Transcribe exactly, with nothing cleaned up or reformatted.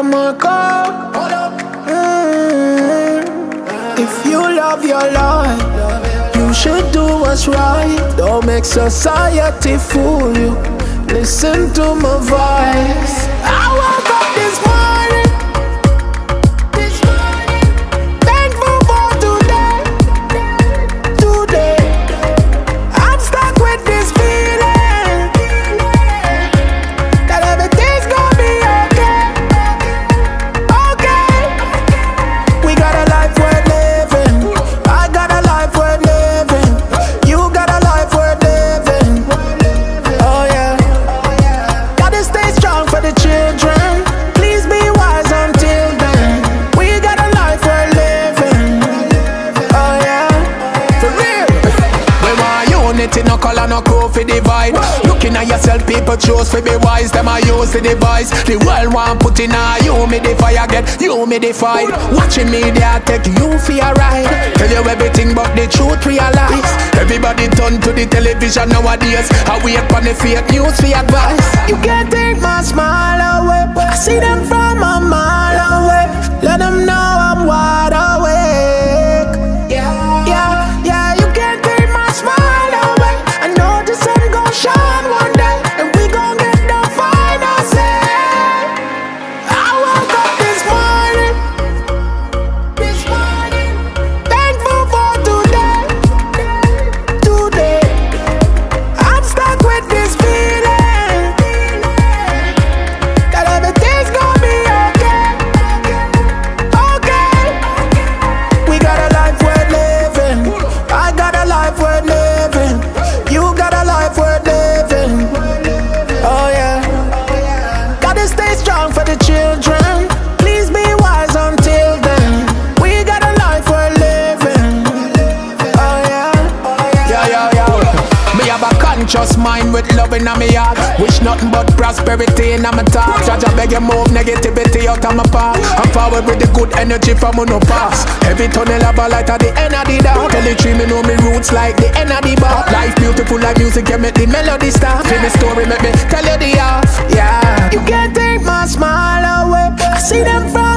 them more coke. Mm. If you love your life, you should do what's right. Don't make society fool you. Listen to my voice. I woke up this morning, this morning, thankful for today, today. I'm stuck with this feeling that everything's gonna be okay, okay. We got a life worth living. I got a life worth living. You got a life worth living. Oh yeah. Gotta stay strong for the children. Please be wise until then. We got a life worth living. Oh yeah. For real. We want unity, no color, no crew for divide. Looking at yourself, people choose to be wise. Them I use the device. The world want put in a humidify. I get humidified. Watching media take you for a ride. Tell you everything but the truth realize. Everybody turn to the television nowadays. I wait for the fake news for advice. You can't take my smile away. I see them from a mile away. Let them know I'm wide awake. Yeah, yeah, yeah. You can't take my smile away. I know the sun gon' shine one day, and we gon' get the final say. I woke up this morning, this morning, thankful for today, today. I'm stuck with this feeling that everything's gonna be okay, okay. We got a life worth living. I got a life worth living. You got a life worth living. Oh yeah. Gotta stay strong for the children. Please be wise until then. We got a life worth living. Oh yeah. Yeah, yeah, yeah. Me have a conscious mind with love in my heart. Wish nothing but prosperity in my talk. Judge, I beg you move negativity out of my path. I'm forward with the good energy from no pass. Every tunnel have a light at the end of the dark. Tell the tree me know me roots like the end of the bar. Life beautiful like music, you make the melody start. Feel me story, make me tell you the half. Yeah. You can't take my smile away. I see them from